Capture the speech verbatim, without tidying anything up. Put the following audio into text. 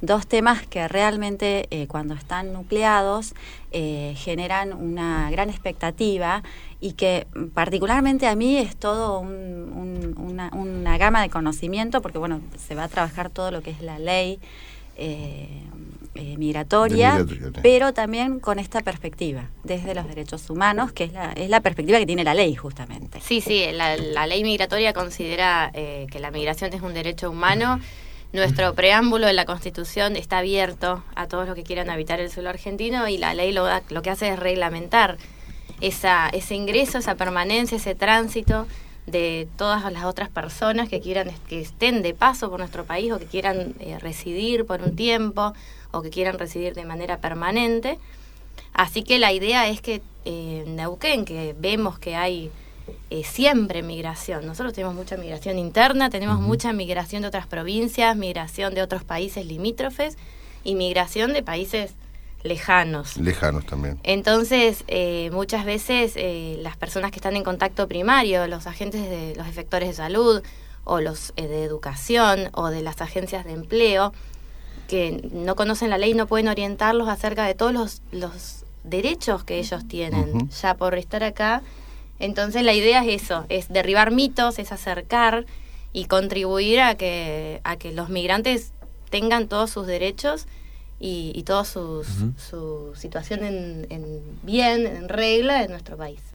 dos temas que realmente eh, cuando están nucleados eh, generan una gran expectativa y que particularmente a mí es todo un, un, una, una gama de conocimiento, porque bueno, se va a trabajar todo lo que es la ley eh, eh, migratoria, migratoria, pero también con esta perspectiva, desde los derechos humanos, que es la, es la perspectiva que tiene la ley justamente. Sí, sí, la, la ley migratoria considera eh, que la migración es un derecho humano. Nuestro preámbulo de la Constitución está abierto a todos los que quieran habitar el suelo argentino y la ley lo, da, lo que hace es reglamentar esa, ese ingreso, esa permanencia, ese tránsito de todas las otras personas que quieran que estén de paso por nuestro país o que quieran eh, residir por un tiempo o que quieran residir de manera permanente. Así que la idea es que eh, en Neuquén, que vemos que hay eh, siempre migración, nosotros tenemos mucha migración interna, tenemos uh-huh. mucha migración de otras provincias, migración de otros países limítrofes y migración de países lejanos. Lejanos también. Entonces, eh, muchas veces eh, las personas que están en contacto primario, los agentes de los efectores de salud o los eh, de educación o de las agencias de empleo, que no conocen la ley, no pueden orientarlos acerca de todos los, los derechos que ellos tienen uh-huh. ya por estar acá. Entonces la idea es eso, es derribar mitos, es acercar y contribuir a que, a que los migrantes tengan todos sus derechos y, y toda sus, uh-huh. su situación en, en bien, en regla en nuestro país.